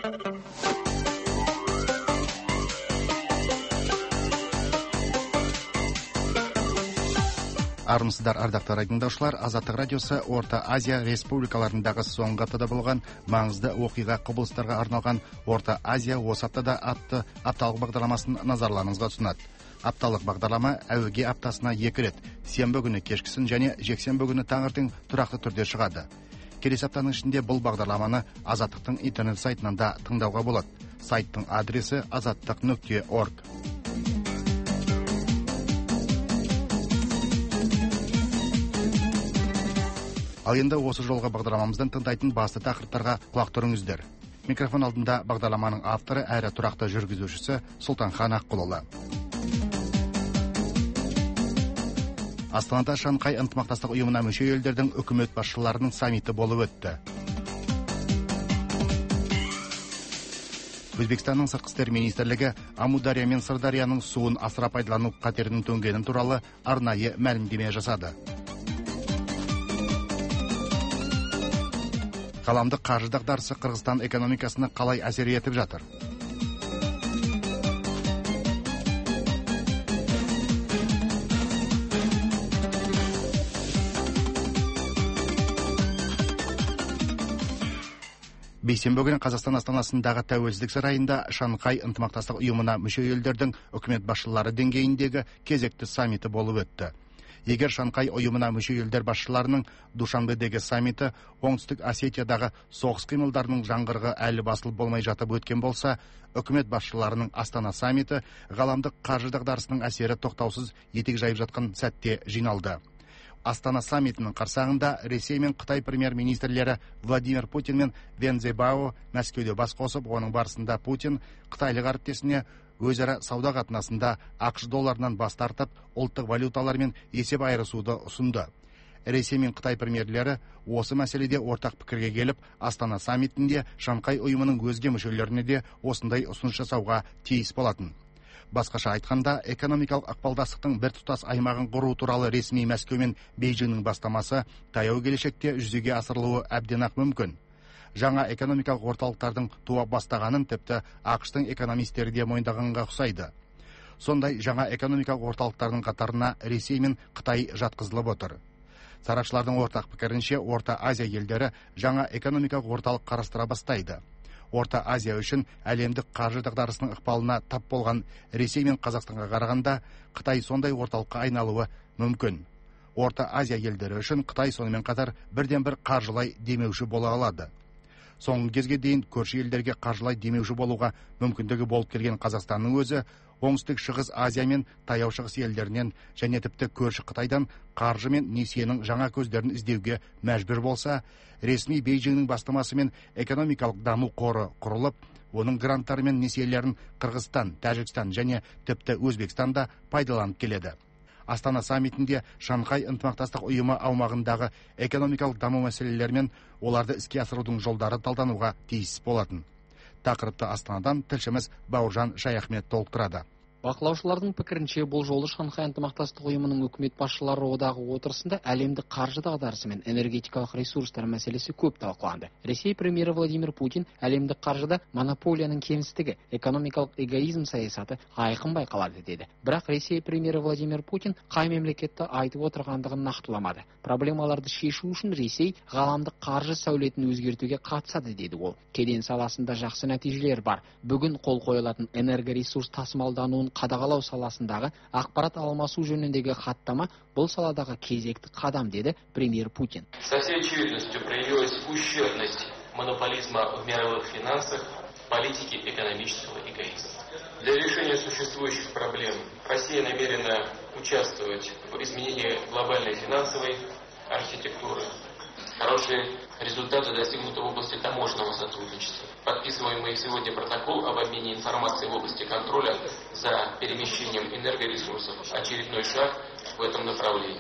Армысыздар, ардақты тыңдаушылар. Азаттық радиосы Орта Азия республикаларындағы соңғы аптада болған маңызды оқиға құбылыстарға арналған Орта Азия осы аптада атты апталық бағдарламасын назарларыңызға ұсынады. Апталық бағдарлама әуеге аптасына 2 рет, сенбі күні кешкісін және жексенбі күні таңертең тұрақты түрде шығады. Келесі аптаның ішінде бұл бағдарламаны Азаттықтың интернет сайтынан да тыңдауға болады. Сайттың адресі azattik.org. Ал енді осы жолғы бағдарламамыздан тыңдайтын басты тақырыптарға құлақ түріңіздер. Микрофон алдында бағдарламаның авторы әрі тұрақты жүргізушісі Сұлтанхан Аққұлұлы. Астанада Шанхай ынтымақтастық ұйымына мүше елдердің үкімет басшыларының саммиті болып өтті. Өзбекстанның сыртқы істер министрлігі Амудария мен Сырдарияның суын асыра пайдалану қатерінің төнгенін туралы арнайы мәлімдеме жасады. Ғаламдық қаржы дағдарысы Қырғызстан экономикасына қалай әсер етіп жатыр? Бейсенбі күні Қазақстан астанасындағы Тәуелсіздік сарайында Шанхай ынтымақтастық ұйымына мүше елдердің үкімет басшылары деңгейіндегі кезекті саммиті болып өтті. Егер Шанхай ұйымына мүше елдер басшыларының Душанбедегі саммиті Оңтүстік Осетиядағы соғыс қимылдарының жаңғырығы әлі басылып болмай жатып өткен болса, үкімет басшыларының Астана саммиті ғаламдық қаржы дағдарысының әсері тоқтаусыз етек жайып жатқан сәтте жиналды. Астана саммитінің қарсаңында Ресей мен Қытай премьер-министрлері Владимир Путин мен Вен Цзяобао Мәскеуде бас қосып, оның барысында Путин қытайлық әріптесіне өзара сауда қатынасында ақш долларынан бас тартып, ұлттық валюталармен есеп айырысуды ұсынды. Ресей мен Қытай премьерлері осы мәселеде ортақ пікірге келіп, Астана саммитінде Шанхай ұйымының өзге мүшелеріне де осындай ұсыныс жасауға тиіс болатын. Басқаша айтқанда, экономикалық ықпалдастықтың біртұтас аймағын құру туралы ресми Мәскеу мен Бейжіңнің бастамасы таяу келешекте жүзеге асырылуы әбден ақ мүмкін. Жаңа экономикалық орталықтардың туа бастағанын тіпті ақштың экономистері де мойындағанға ұқсайды. Сондай жаңа экономикалық орталықтардың қатарына Ресей мен Қытай жатқызылып отыр. Сарапшылардың ортақ пікірінше, Орта Азия елдері жаңа экономикалық орталық қарастыра бастайды. Орта Азия үшін әлемдік қаржы дағдарысының ықпалына тап болған Ресей мен Қазақстанға қарағанда Қытай сондай орталыққа айналуы мүмкін. Орта Азия елдері үшін Қытай сонымен қатар бірден-бір қаржылай демеуші бола алады. Соңғы кезге дейін көрші елдерге қаржылай демеуші болуға мүмкіндігі болып келген Қазақстанның өзі оңтүстік шығыс Азия мен таяу шығыс елдерінен және тіпті көрші Қытайдан қаржы мен несиенің жаңа көздерін іздеуге мәжбүр болса, ресми Бейжіңнің бастамасымен экономикалық даму қоры құрылып, оның гранттары мен несиелерін Қырғызстан, Тәжікстан және тіпті Өзбекстанда пайдаланып келеді. Астана саммитінде Шанхай ынтымақтастық ұйымы аумағындағы экономикалық даму мәселелері мен оларды іске асырудың жолдары талдануға тиіс болатын. Тақырыпты Астанадан тілшіміз Бауыржан Шаяхмет толықтырады. Бақылаушылардың пікірінше, бұл жолы Шанхай ынтымақтастық ұйымының үкімет басшылары одағы отырысында әлемдік қаржы дағдарысы мен энергетикалық ресурстар мәселесі көп талқыланды. Ресей премьері Владимир Путин әлемдік қаржыда монополияның кемістігі, экономикалық эгоизм саясаты айқын байқалады деді. Бірақ Ресей премьері Владимир Путин қай мемлекетті айтып отырғандығын нақтыламады. Проблемаларды шешу үшін Ресей ғаламдық қаржы сәулетін өзгертуге қатысады деді ол. Кеден саласында жақсы нәтижелер бар. Бүгін қол қойылатын энергоресурс тасымалдануын қадағалау саласындағы ақпарат алмасу жөніндегі хаттама бұл саладағы кезекті қадам, деді премьер Путин. Со всей очевидностью проявилась ущербность монополизма в мировых финансах, политики экономического эгоизма. Для решения существующих проблем Россия намерена участвовать в изменении глобальной финансовой архитектуры. Хорошие результаты достигнуты в области таможенного сотрудничества. Подписываемый сегодня протокол об обмене информацией в области контроля за перемещением энергоресурсов – очередной шаг в этом направлении.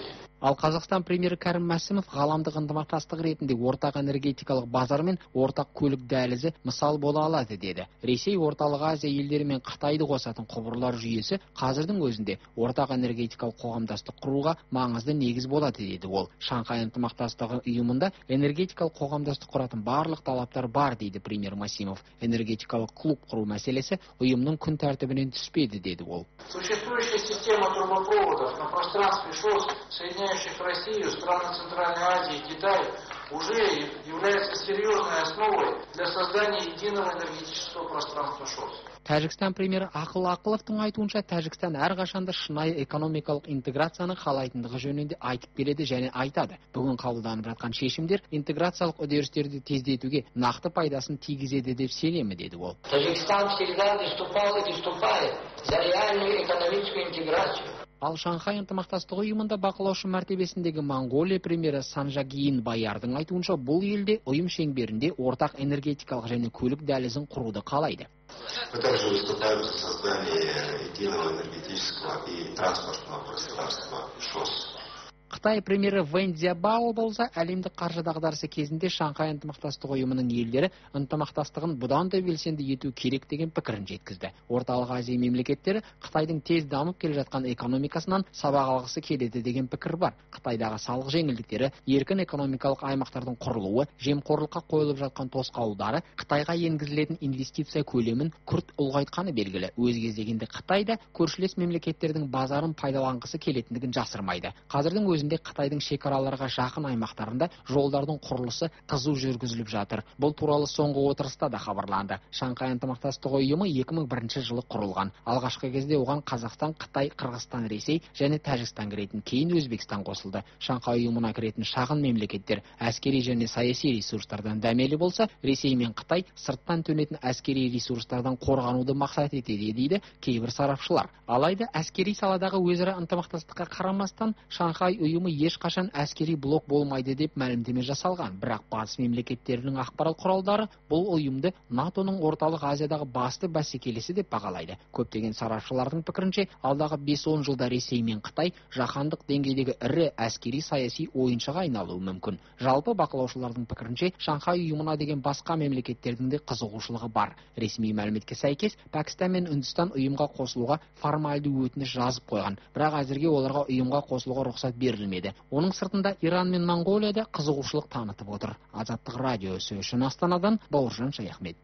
Ал Қазақстан премьері Кәрім Мәсімов ғаламдық ынтымақтастық ретінде ортақ энергетикалық базар мен ортақ көлік дәлізі мысал бола алады деді. Ресей Орталық Азия елдері мен Қытайды қосатын құбырлар жүйесі қазірдің өзінде ортақ энергетикалық қоғамдастық құруға маңызды негіз болады деді ол. Шанхай ынтымақтастығы ұйымында энергетикалық қоғамдастық құратын барлық талаптар бар дейді премьер Масимов. Энергетикалық клуб құру мәселесі ұйымның күн тәртібінен түспеді деді ол. Существующая система трубопроводов на пространстве ШОС, соединяющих Россию, страны Центральной Азии и Китай, уже является серьезной основой для создания единого энергетического пространства ШОС. Тәжікстан премьері Ақыл Ақыловтың айтуынша, Тәжікстан әрқашанда шынайы экономикалық интеграцияны қалайтындығы жөнінде айтып келеді және айтады. Бүгін қабылданып жатқан шешімдер интеграциялық үдерістерді тездетуге нақты пайдасын тигізеді деп сенемін деді ол. Тәжікстан всегда выступал и выступает за реальную экономическую интеграцию. Ал Шанхай ынтымақтастығы ұйымында бақылаушы мәртебесіндегі Монғолия премьері Санжагиин Баярдың айтуынша, бұл елде ұйым шеңберінде ортақ энергетикалық және көлік дәлізін құруды қалайды. Мы также выступаем за создание единого энергетического и транспортного пространства ШОС. Қытай премьері Вэнь Цзябао болса, әлемдік қаржы дағдарысы кезінде Шанхай ынтымақтастық ұйымының елдері ынтымақтастығын бұдан да белсенді ету керек деген пікірін жеткізді. Орталық Азия мемлекеттері Қытайдың тез дамып келе жатқан экономикасынан сабақ алғысы келеді деген пікір бар. Қытайдағы салық жеңілдіктері, еркін экономикалық аймақтардың құрылуы, жемқорлыққа қойылып жатқан тосқауылдары Қытайға енгізілетін инвестиция көлемін күрт ұлғайтқаны белгілі. Өз кезегінде Қытайда көршілес мемлекеттердің базарын пайдаланғысы келетіндігін жасырмайды. Қазірдің өзінде Қытайдың шекараларға жақын аймақтарында жолдардың құрылысы қызу жүргізіліп жатыр. Бұл туралы соңғы отырыста да хабарланды. Шанхай ынтымақтастығы ұйымы 2001 жылы құрылған. Алғашқы кезде оған Қазақстан, Қытай, Қырғызстан, Ресей және Тәжікстан кіретін, кейін Өзбекстан қосылды. Шанхай ұйымына кіретін шағын мемлекеттер әскери және саяси ресурстардан дәмелі болса, Ресей мен Қытай сырттан төнетін әскери ресурстардан қорғануды мақсат етеді дейді кейбір сарапшылар. Алайда әскери саладағы өзара ынтымақтастыққа қарамастан, Шанхай ұйымы ешқашан әскери блок болмайды деп мәлімдеме жасалған. Бірақ батыс мемлекеттерінің ақпарат құралдары бұл ұйымды НАТОның орталық Азиядағы басты бәсекелесі деп бағалайды. Көптеген сарапшылардың пікірінше, алдағы 5-10 жылда Ресей мен Қытай жаһандық деңгейдегі ірі әскери саяси ойыншыға айналуы мүмкін. Жалпы бақылаушылардың пікірінше, Шанхай ұйымына деген басқа мемлекеттердің де қызығушылығы бар. Ресми мәліметке сәйкес, Пәкістан мен Үндістан ұйымға қосылуға формальды өтініш жазып қойған. Бірақ әзірге оларға ұйымға қосылуға рұқсат берілмеді. Оның сыртында Иран мен Монғолия да қызығушылық танытып отыр. Азаттық радиосы үшін Астанадан Бауыржан Шаяхмет.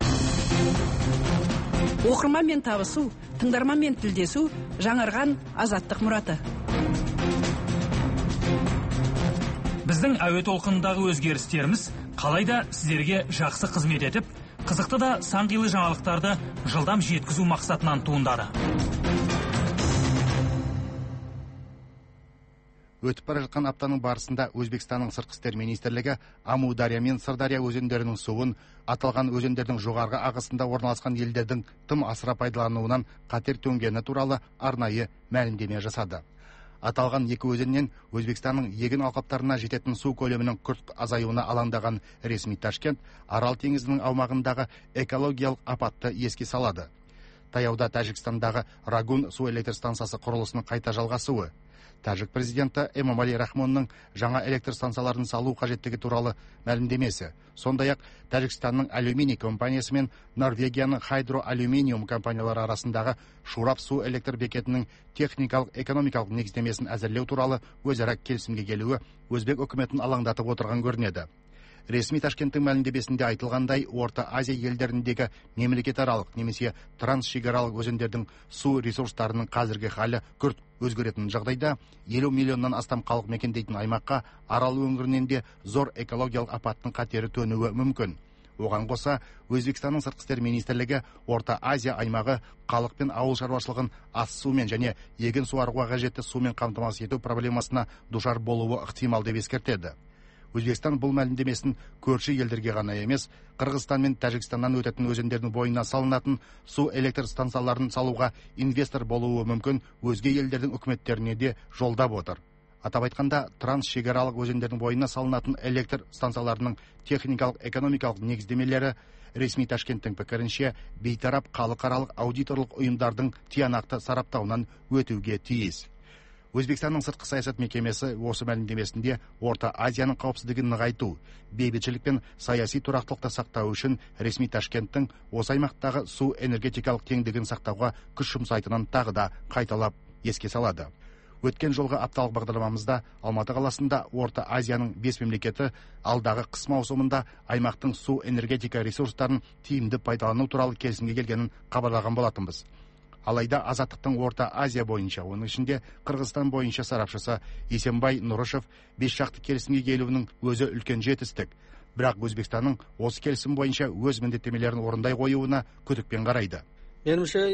Оқырманмен табысу, тыңдарманмен тілдесу, жаңарған азаттық мұраты. Біздің әуе толқынындағы өзгерістеріміз қалайда сіздерге жақсы қызмет етіп, қызықты да сан қилы жаңалықтарды жылдам жеткізу мақсатынан туындады. Өтіп бара жатқан аптаның барысында Өзбекстанның сыртқы істер министрлігі Амудария мен Сырдария өзендерінің суын аталған өзендердің жоғарғы ағысында орналасқан елдердің тым асыра пайдалануынан қатер төнгені туралы арнайы мәлімдеме жасады. Аталған екі өзеннен Өзбекстанның егін алқаптарына жететін су көлемінің күрт азаюына алаңдаған ресми Ташкент Арал теңізінің аумағындағы экологиялық апатты еске салады. Таяуда Тәжікстандағы Рагун су электр станциясы құрылысының қайта жалғасуы, Тәжік президенті Эмомали Рахмонның жаңа электр станцияларын салу қажеттігі туралы мәлімдемесі, сондай-ақ Тәжікстанның алюминий компаниясы мен Норвегияның хайдроалюминиум компаниялары арасындағы Шурап су электр бекетінің техникалық экономикалық негіздемесін әзірлеу туралы өзара келісімге келуі Өзбек үкіметін алаңдатып отырған көрінеді. Ресми Ташкенттің мәлімдемесінде айтылғандай, Орта Азия елдеріндегі мемлекетаралық немесе трансшекаралық өзендердің су ресурстарының қазіргі халі күрт өзгеретін жағдайда 50 миллионнан астам халық мекендейтін аймаққа Арал өңірінен де зор экологиялық апаттың қатері төнуі мүмкін. Оған қоса, Өзбекстанның сыртқы істер министрлігі Орта Азия аймағы халық пен ауыл шаруашылығын ас сумен және егін суаруға қажетті сумен қамтамасыз ету проблемасына душар болуы ықтимал деп ескертеді. Өзбекстан бұл мәлімдемесін көрші елдерге ғана емес, Қырғызстан мен Тәжікстаннан өтетін өзендердің бойына салынатын су электр станцияларын салуға инвестор болуы мүмкін өзге елдердің үкіметтеріне де жолдап отыр. Атап айтқанда, трансшекаралық өзендердің бойына салынатын электр станцияларының техникалық экономикалық негіздемелері ресми Ташкенттің пікірінше бейтарап халықаралық аудиторлық ұйымдардың тиянақты сараптауынан өтуге тиіс. Өзбекстанның сыртқы саясат мекемесі осы мәлімдемесінде Орта Азияның қауіпсіздігін нығайту, бейбітшілік пен саяси тұрақтылықты сақтау үшін ресми Ташкенттің осы аймақтағы су энергетикалық теңдігін сақтауға күш жұмсайтынын тағы да қайталап еске салады. Өткен жолғы апталық бағдарламамызда Алматы қаласында Орта Азияның 5 мемлекеті алдағы қыс маусымында аймақтың су энергетика ресурстарын тиімді пайдалану туралы келісімге келгенін хабарлаған болатынбыз. Алайда Азаттықтың Орта Азия бойынша, оның ішінде Қырғызстан бойынша сарапшысы Есенбай Нұрышев 5 жақты келісімге келуінің өзі үлкен жетістік. Бірақ Өзбекстанның осы келісім бойынша өз міндеттемелерін орындай қоюына күдікпен қарайды. Меніңше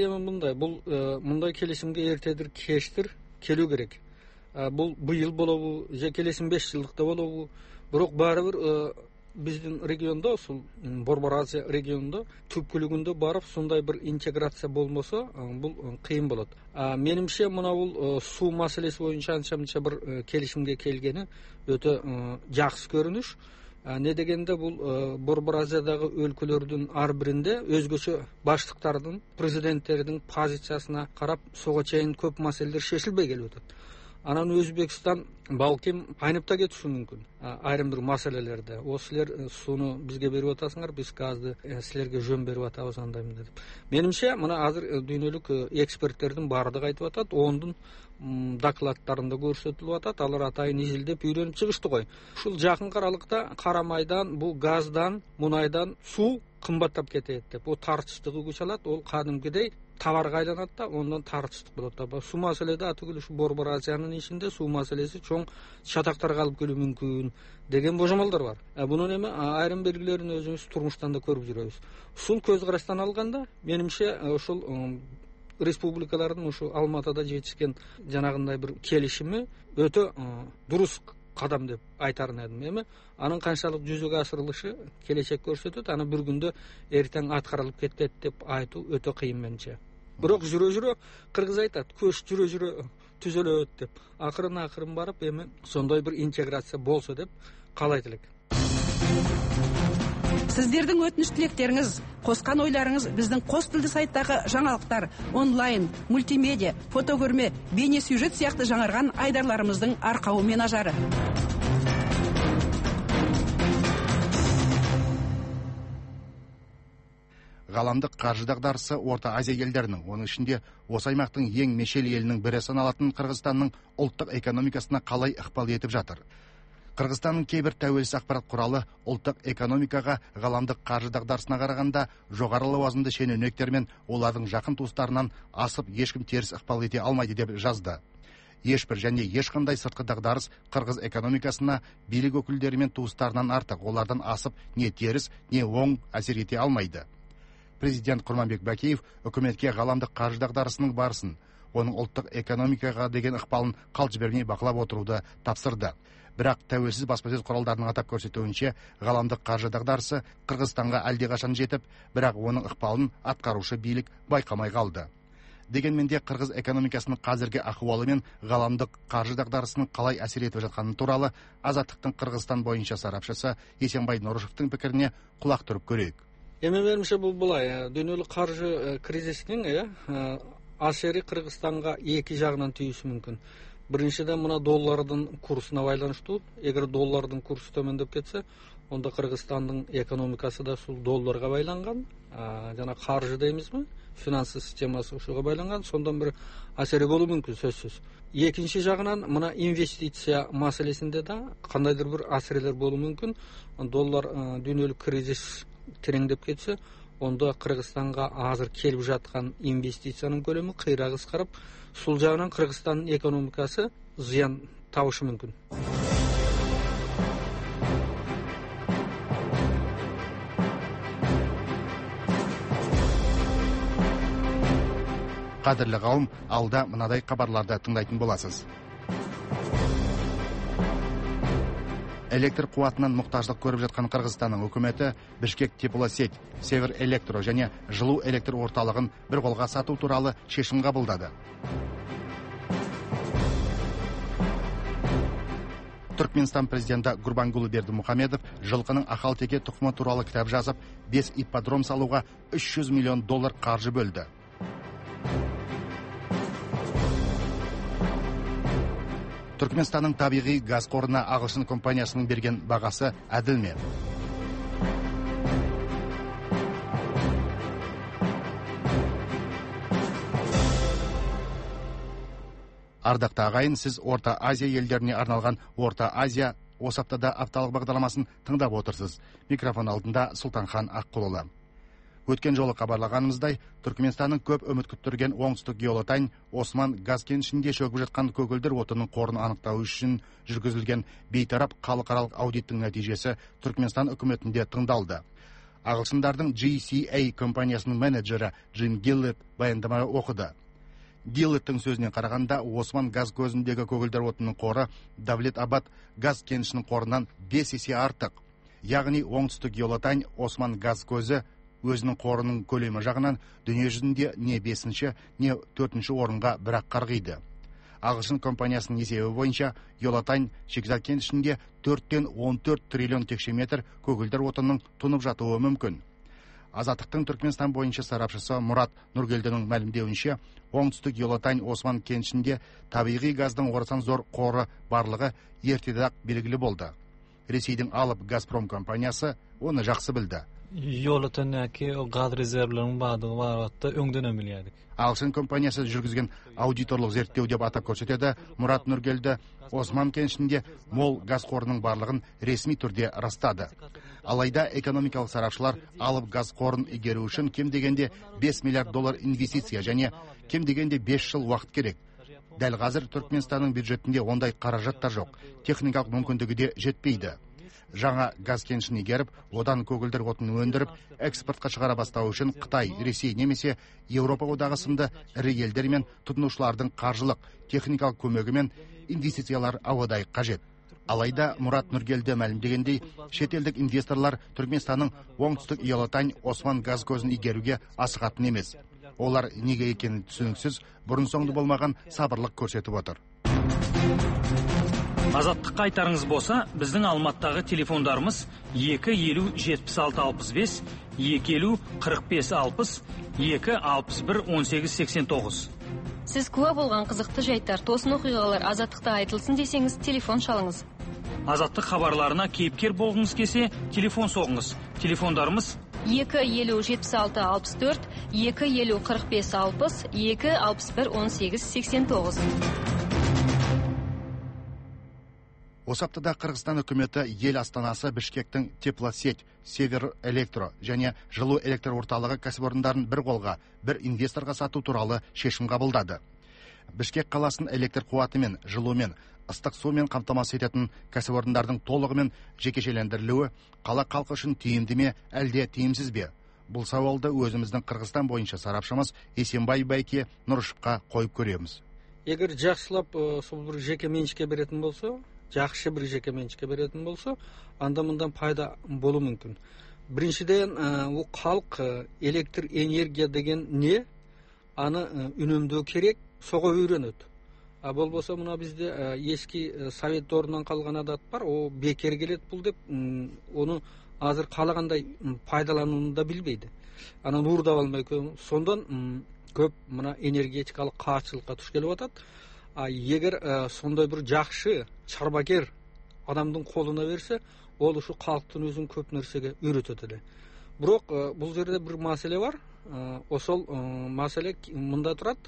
мұндай келісімге ертедір кештір келу керек. Бұл биыл болуы, же келесін 5 жылдықта болуы, бірақ бәрібір біздің регионда, сол Борбор Азия регионында түпкілігінде барып, сондай бір интеграция болмаса, бұл қиын болады. Меніңше мына бұл су мәселесі бойынша анша-мұнша бір келісімге келгені өте жақсы көрініш. Не дегенде бұл Борбор Азиядағы өлкелердің әрбірінде өзгеше баштықтардың, президенттердің позициясына қарап, соға чейін көп мәселелер шешілбей келіп өтеді. Анан Өзбекстан балким айнып та кетиши мүмкүн айрым бир маселелерде. Осылер суну бизге берип атасыңар, биз газды силерге жөн берип атабыз андаймын деп. Менимче мына азыр дүйнөлүк эксперттердин баардыгы айтып атат, ондун докладтарында көрсөтүлүп атат, алар атайын изилдеп үйрөнүп чыгышты ғой. Ушул жакын аралыкта карамайдан, бул газдан, мунайдан суу кымбаттап кетет деп. О тартыштыгы күч алат, ол кадимкидей товарга айланат да, ондан тартыштык болот да. Суу маселеде атыгыл ушу Борбор Азиянын ичинде суу маселеси чоң чатактарга алып келүү мүмкүн деген божомолдор бар. Бунун эми айрым белгилерин өзүбүз турмуштан да көрүп жүрөбүз. Ушул көз караштан алганда, менимче ушул республикалардын ушу Алматыда жетишкен жанагындай бир келишими өтө дурус кадам деп айтарын едим. Эми анын канчалык жүзөгө ашырылышы келечек көрсөтөт, аны бир күндө эртең аткарылып кетет деп айтуу өтө кыйын менче. Бирок жүрө-жүрө кыргыз айтат, көч жүрө-жүрө түзөлөт деп. Акырын барып эми сондой бир интеграция болсо деп каалайт элек. Сіздердің өтініш тілектеріңіз, қосқан ойларыңыз біздің қос тілді сайттағы жаңалықтар, онлайн, мультимедиа, фотокөрме, бейне сюжет сияқты жаңарған айдарларымыздың арқауы мен ажары. Ғаламдық қаржы дағдарысы Орта Азия елдерінің, оның ішінде осы аймақтың ең мешел елінің бірі саналатын Қырғызстанның ұлттық экономикасына қалай ықпал етіп жатыр. Қырғызстанның кейбір тәуелсіз ақпарат құралы ұлттық экономикаға ғаламдық қаржы дағдарысына қарағанда жоғары лауазымды шенеуніктер мен олардың жақын туыстарынан асып ешкім теріс ықпал ете алмайды деп жазды. Ешбір және ешқандай сыртқы дағдарыс қырғыз экономикасына билік өкілдері мен туыстарынан артық, олардан асып не теріс, не оң әсер ете алмайды. Президент Құрманбек Бәкеев үкіметке ғаламдық қаржы дағдарысының барысын, оның ұлттық экономикаға деген ықпалын қалт жібермей бақылап отыруды тапсырды. Бірақ тәуелсіз баспасөз құралдарының атап көрсетуінше, ғаламдық қаржы дағдарысы Қырғызстанға әлдеқашан жетіп, бірақ оның ықпалын атқарушы билік байқамай қалды. Дегенмен де қырғыз экономикасының қазіргі ахуалы мен ғаламдық қаржы дағдарысының қалай әсер етіп жатқаны туралы Азаттықтың Қырғызстан бойынша сарапшысы Есенбай Нұрышевтың пікіріне құлақ түріп көрейік. Эми менимче бул булай, дүйнөлүк каржы кризисинин асери Кыргызстанга эки жагынан тийиши мүмкүн. Биринчиден мына доллардын курсуна байланыштуу. Эгер доллардын курсу төмөндөп кетсе, онда Кыргызстандын экономикасы да ушул долларга байланган. Жана каржы деймизби? Финансы системасы ушуга байланган. Сондан бир асери болуу мүмкүн сөзсүз. Экинчи жагынан мына инвестиция маселесинде да кандайдыр бир асерлер болуу мүмкүн. Доллар дүйнөлүк кризис тереңдеп кетсе, онда Кыргызстанга азыр келип жаткан инвестициянын көлөмү кыйра кыскарып, сул жагынан Кыргызстандын экономикасы зыян табышы мүмкүн. Қадірлі қауым, алда мынадай хабарларды тыңдайтын боласыз. Электр қуатынан мұқтаждық көріп жатқан Қырғызстанның үкіметі Бішкек теплосеть, Север электро және жылу электр орталығын бір қолға сату туралы шешім қабылдады. Түркменстан президенті Гурбангулы Бердімұхамедов жылқының ақалтеке тұқымы туралы кітап жазып, 5 ипподром салуға $300 миллион қаржы бөлді. Түркменстанның табиғи газ қорына ағылшын компаниясының берген бағасы әділ ме? Ардақты ағайын, сіз Орта Азия елдеріне арналған Орта Азия осы аптада апталық бағдарламасын тыңдап отырсыз. Микрофон алдында Сұлтанхан Аққұлұлы. Өткен жолы хабарлағанымыздай, Түркменстанның көп үміт күттірген оңтүстік геолотань Осман газ кенішінде шөгіп жатқан көгілдір отынның қорын анықтау үшін жүргізілген бейтарап халықаралық аудиттің нәтижесі Түркменстан үкіметінде тыңдалды. Ағылшындардың GCA компаниясының менеджері Джим Гиллет баяндама оқыды. Гиллеттің сөзіне қарағанда, Осман газ көзіндегі көгілдір отынның қоры Давлет Абад газ кенішінің қорынан 5 есе артық. Яғни оңтүстік геолотань Осман газ көзі өзінің қорының көлемі жағынан дүние жүзінде не 5-ші, не 4-ші орынға бірақ қарғиды. Ағылшын компаниясының есебі бойынша геолотань шикізат кенішінде 4-тен 14 триллион текше метр көгілдір отынның тұнып жатуы мүмкін. Азаттықтың Түркменстан бойынша сарапшысы Мұрат Нұргелдінің мәлімдеуінше, оңтүстік геолотань Осман кенішінде табиғи газдың орасан зор қоры барлығы ертеден-ақ белгілі болды. Ресейдің Алып Газпром компаниясы оны жақсы білді. Yo'latandagi gaz rezervlarining ba'zi o'ngdan o'milyadi. Ағылшын компаниясы жүргізген аудиторлық зерттеу деп атап көрсетеді Мұрат Нұргелді. Осман кенішінде мол газ қорының барлығын ресми түрде растады. Алайда экономикалық сарапшылар Алып газ қорын игеру үшін кем дегенде 5 миллиард доллар инвестиция және кем дегенде 5 жыл уақыт керек. Дәл қазір Түркменстанның бюджетінде ондай қаражат та жоқ, техникалық мүмкіндігі де жетпейді. Жаңа газ кенішін игеріп, одан көгілдір отын өндіріп, экспортқа шығара бастау үшін Қытай, Ресей немесе Еуропа одағы сынды ірі елдер мен тұтынушылардың қаржылық, техникалық көмегі мен инвестициялар ауадай қажет. Алайда Мұрат Нұргелді мәлімдегендей, шетелдік инвесторлар Түркменстанның оңтүстік геолотань Осман газ көзін игеруге асығатын емес. Олар неге екені түсініксіз, бұрын соңды болмаған сабырлық көрсетіп отыр. Азаттыққа айтарыңыз болса, біздің Алматтағы телефондарымыз 250-76-65, 250-45-60, 261-18-89. Сіз куә болған қызықты жайттар, тосын оқиғалар Азаттықта айтылсын десеңіз, телефон шалыңыз. Азаттық хабарларына кейіпкер болғыңыз келсе, телефон соғыңыз. Телефондарымыз 250-76-64, 250-45-60, 261-18-89. Осы аптада Қырғызстан үкіметі ел астанасы Бішкектің теплосеть, Север Электро және жылу электр орталығы кәсіпорындарын бір қолға, бір инвесторға сату туралы шешім қабылдады. Бішкек қаласын электр қуатымен, жылумен, ыстық сумен қамтамасыз ететін кәсіпорындардың толығымен жекешелендірілуі қала халқы үшін тиімді ме, әлде тиімсіз бе? Бұл сауалды өзіміздің Қырғызстан бойынша сарапшымыз Есенбай Байке Нұрышевқа қойып көреміз. Егер жақсылап сол бір жеке меншікке беретін болса, жақсы бір жеке меншікке беретін болса, анда-мұндан пайда болу мүмкін. Біріншіден, ол халық электр энергия деген не? Аны үнемдеу керек, соға үйренеді. Болбаса мына бізде ескі совет дорынан қалған адат бар, о бекер келеді бұл деп, оны азыр қалағандай пайдалануын да білмейді. Аны нұрда алмай көп. Сондан көп мына энергетикалық қайшылыққа туш келіп жатады. Егер сондай бір жақсы шарбакер адамдың қолына берсе, ол ұшы халықтың өзін көп нәрсеге үйретеді. Бірақ бұл жерде бір мәселе бар. Сол мәселе мұнда тұрады.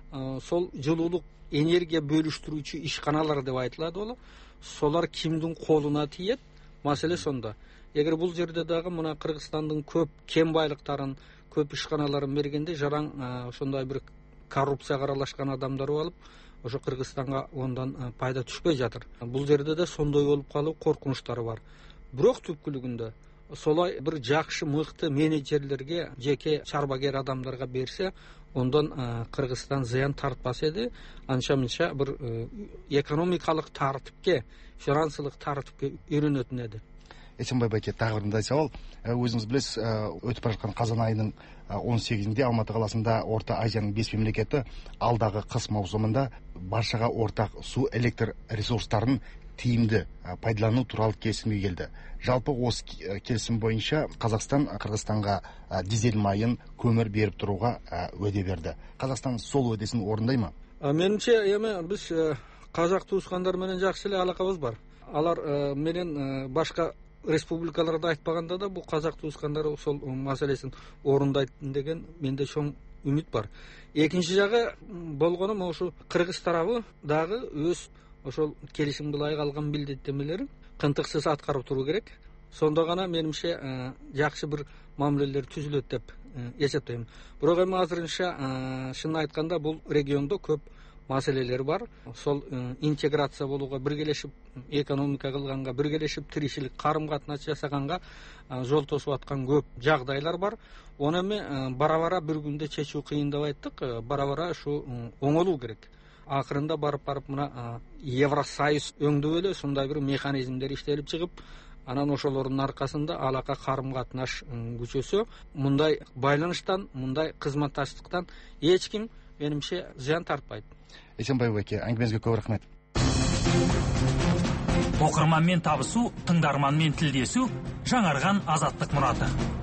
Сол жылулық энергия бөліштіруші ишқаналар деп айтылады олар. Солар кімдің қолына тиеді? Мәселе сонда. Егер бұл жерде дағы мына Қырғызстанның көп кен байлықтарын, көп ишқаналарын бергенде жараң сондай бір коррупцияға араласқан адамдар алып, ошо Қырғызстанға ондан пайда түспей жатыр. Бұл жерде де сондай болып қалу қорқыныштары бар. Бирок түпкілігінде солай бір жақсы мықты менеджерлерге, жеке шарбагер адамдарға берсе, ондан Қырғызстан зиян тартпас еді. Анша-мынша бір экономикалық тартипке, финансылық тартипке үйренетін еді. Есенбай Байке, тағы бірінде сауал. Өзіңіз білесіз, өтіп бара жатқан қазан айының 18-інде Алматы қаласында Орта Азияның 5 мемлекеті алдағы қыс маусымында баршаға ортақ су электр ресурстарын тиімді пайдалану туралы келісімге келді. Жалпы осы келісім бойынша Қазақстан Қырғызстанға дизель майын, көмір беріп тұруға уәде берді. Қазақстан сол уәдесін орындай ма? Меніңше, біз казак туускандар менен жакшы эле алакабыз бар. Алар менен башка республикаларда айтпаганда да бул казак туускандар ошол маселесин орундайт деген менде чоң үмүт бар. Экинчи жагы болгону ошо кыргыз тарабы дагы өз ошол келишимди ылайык алган билдеттемелерин кынтыксыз аткарып туруу керек. Сонда гана менимче жакшы бир мамилелер түзүлөт деп эсептейм. Бирок эми азырынча шынын айтканда бул региондо көп маселелер бар. Сол интеграция болууга, биргелешип экономика кылганга, биргелешип тиричилик карым-катнаш жасаганга жол тосуп аткан көп жагдайлар бар. Оны эми бара-бара бир күндө чечүү кыйын деп айттык. Бара-бара ушу оңолуу керек. Акырында барып мына Евросоюз өңдөп эле ушундай бир механизмдер иштелип чыгып, анан ошолордун аркасында алака карым-катнаш күчөсө, мындай байланыштан, мындай кызматташтыктан эч ким менимче зыян тартпайт. Эсенбаев аке, әңгімеңізге көп рахмет. Оқырманмен табысу, тыңдарманмен тілдесу, жаңарған азаттық мұраты.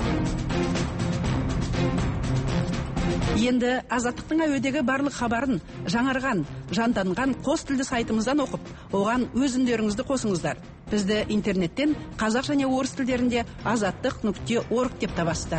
Енді азаттықтың әуедегі барлық хабарын жаңарған, жанданған қос тілді сайтымыздан оқып, оған өз үндеріңізді қосыңыздар. Бізді интернеттен қазақ және орыс тілдерінде azattiq.org деп табасыздар.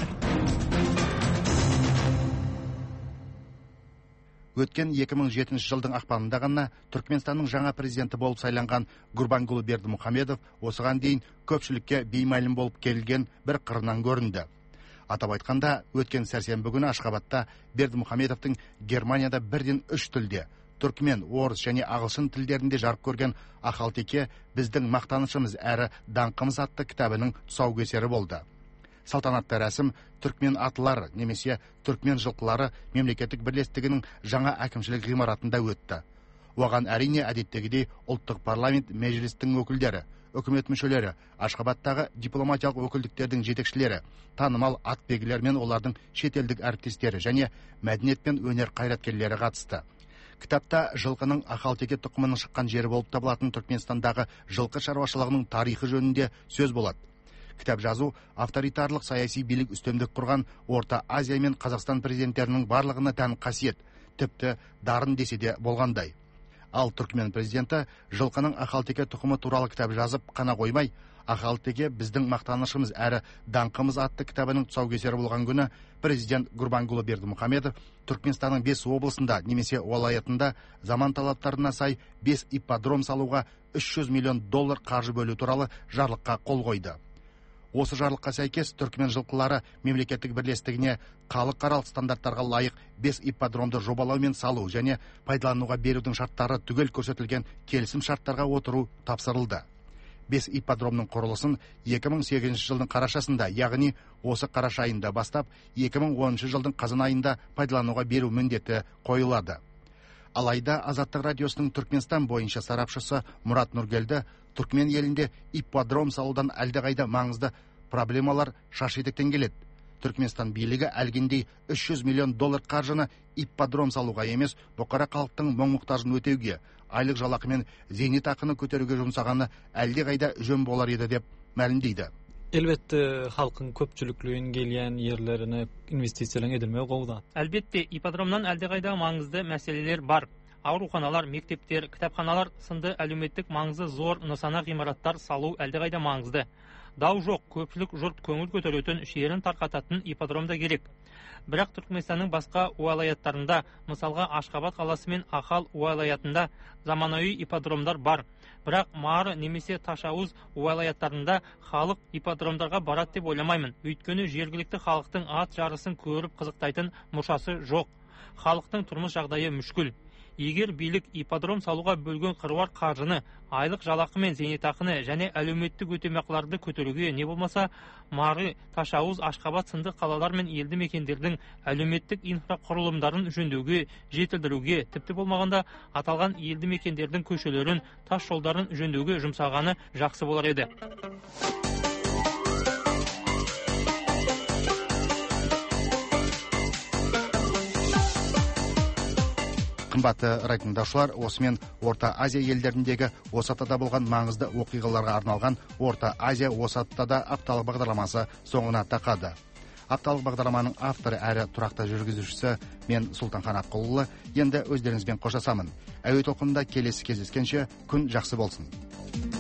Өткен 2007 жылдың ақпанында ғана Түркменстанның жаңа президенті болып сайланған Гурбангулы Бердімұхамедов осыған дейін көпшілікке беймәлім болып келген бір қырынан көрінді. Атап айтқанда, өткен сәрсенбі күні Ашхабадта Бердімұхамедовтың Германияда бірден 3 тілде, түркмен, орыс және ағылшын тілдерінде жарық көрген «Ақалтеке біздің мақтанышымыз әрі даңқымыз» атты кітабының тұсаукесері болды. Салтанатты рәсім түркмен атылары немесе түркмен жылқылары мемлекеттік бірлестігінің жаңа әкімшілік ғимаратында өтті. Оған әрине әдеттегідей ұлттық парламент мәжілістің өкілдері, үкімет мүшелері, Ашхабадтағы дипломатиялық өкілдіктердің жетекшілері, танымал атбегілер мен олардың шетелдік әріптестері және мәдениет пен өнер қайраткерлері қатысты. Кітапта жылқының Ақалтеке тұқымының шыққан жері болып табылатын Түркменстандағы жылқы шаруашылығының тарихы жөнінде сөз болады. Кітап жазу авторитарлық саяси билік үстемдік құрған Орта Азия мен Қазақстан президенттерінің барлығына тән қасиет, тіпті дарын десе де болғандай. Ал Түркмен президенті жылқының Ақалтеке тұқымы туралы кітап жазып қана қоймай, «Ақалтеке біздің мақтанышымыз әрі даңқымыз» атты кітабының тұсаукесері болған күні президент Гурбангулы Бердімұхамедов Түркменстанның 5 облысында немесе уалаятында заман талаптарына сай 5 ипподром салуға $300 миллион қаржы бөлу туралы жарлыққа қол қойды. Осы жарлыққа сәйкес түркмен жылқылары мемлекеттік бірлестігіне халықаралық стандарттарға лайық 5 ипподромды жобалау мен салу және пайдалануға берудің шарттары түгел көрсетілген келісім шарттарға отыру тапсырылды. 5 ипподромның құрылысын 2008 жылдың қарашасында, яғни осы қараша айында бастап 2010 жылдың қазан айында пайдалануға беру міндеті қойылады. Алайда Азаттық радиосының Түркменстан бойынша сарапшысы Мұрат Нұргелді Түркмен елінде ипподром салудан әлдеқайда маңызды проблемалар шаш етектен келеді. Түркменстан билігі әлгіндей $300 миллион қаржыны ипподром салуға емес, бұқара халықтың мұң-мұқтажын өтеуге, айлық жалақы мен зейнетақыны көтеруге жұмсағаны әлдеқайда жөн болар еді деп мәлімдейді. Elbette halkın köpçülüklüğün gelyen yerlerine investisiyalar edilmeye kovdu. Elbette ipodromdan әлдеқайда маңызды мәселелер бар. Ауруханалар, мектептер, кітапханалар сынды әлеуметтік маңызы зор нысана ғимараттар салу әлдеқайда маңызды. Дау жоқ, көпшілік жұрт көңіл көтеретін шерін тарқататын ипподромда керек. Бірақ Түркменстанның басқа уалаяттарында, мысалға Ашхабад қаласы мен Ахал уалаятында заманауи ипподромдар бар. Бірақ Мары немесе Ташауыз уалаяттарында халық ипподромдарға барады деп ойламаймын. Өйткені жергілікті халықтың ат жарысын көріп қызықтайтын мұршасы жоқ. Халықтың тұрмыс жағдайы мүшкіл. Егер билік ипподром салуға бөлген қыруар қаржыны, айлық жалақы мен зейнетақыны және әлеуметтік өтемақыларды көтеруге, не болмаса Мары, Ташауыз, Ашхабад сынды қалалар мен елді мекендердің әлеуметтік инфрақұрылымдарын жөндеуге, жетілдіруге, тіпті болмағанда аталған елді мекендердің көшелерін, тас жолдарын жөндеуге жұмсағаны жақсы болар еді. Қымбатты радиотыңдаушылар, осымен Орта Азия елдеріндегі осы аптада болған маңызды оқиғаларға арналған Орта Азия осы аптада апталық бағдарламасы соңына тақады. Апталық бағдарламаның авторы әрі тұрақты жүргізушісі мен Сұлтанхан Аққұлұлы. Енді өздеріңізбен қоштасамын. Әуе толқынында келесі кездескенше күн жақсы болсын.